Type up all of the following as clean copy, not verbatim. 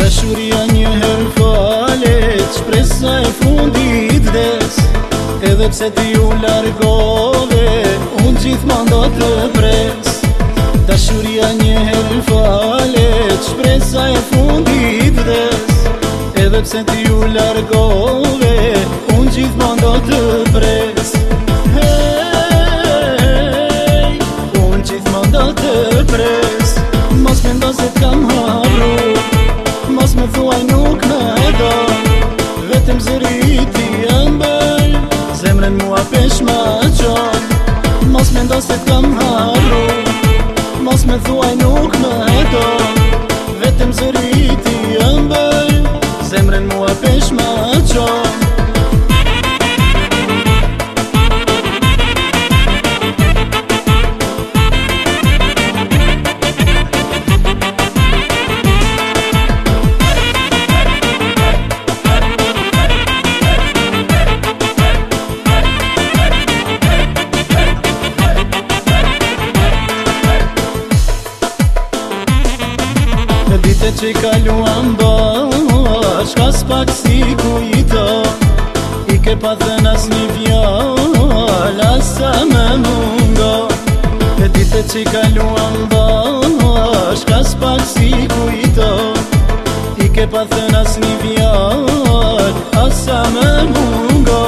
Dashuria njëherë falet, shpresa e fundit vdes. Edhe pse ti u largove, unë gjithmonë do të pres. Dashuria njëherë falet, shpresa e fundit vdes. Edhe pse ti u largove, unë gjithmonë do të pres. Hey, unë gjithmonë do të pres. Mos mendo se t'kam harru, mos me thuaj nuk me do. Vetëm zëriti ëmbël, zemrën mua pesh ma qon. Mos mendo se t'kam harru, mos me thuaj nuk me do. Vetëm zëriti ëmbël, zemrën mua pesh ma qon. Dite që i kaluam bash, ka s'pak si kujto. I ke pa thën as një fjall, asa me mungo. Dite që i kaluam bash, ka s'pak si kujto. I ke pa thën as një fjall, asa me mungo.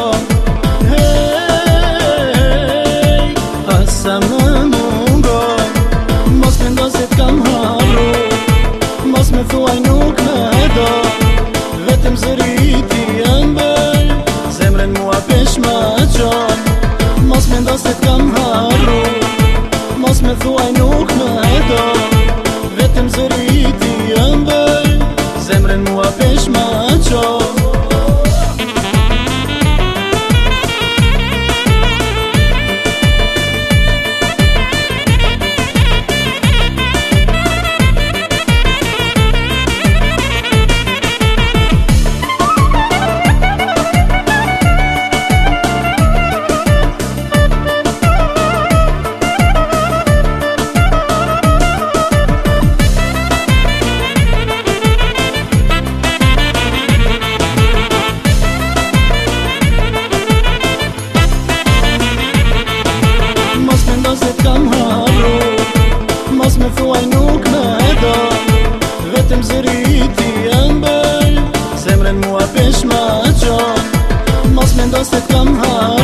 Hey, asa me mungo. Mos me ndo se t'kam harru, mos me thuaj nuk me do. Vetëm zëriti ëmbël, zemrën mua pesh ma qon. Mos me ndo se t'kam harru, mos me thuaj nuk me do. Vetëm zëriti ëmbël, zemrën mua pesh ma qon. Mos me thuaj nuk me do. Vetëm zëriti ëmbël, zemrën mua pesh ma qon. Mos me ndo se t'kam harru,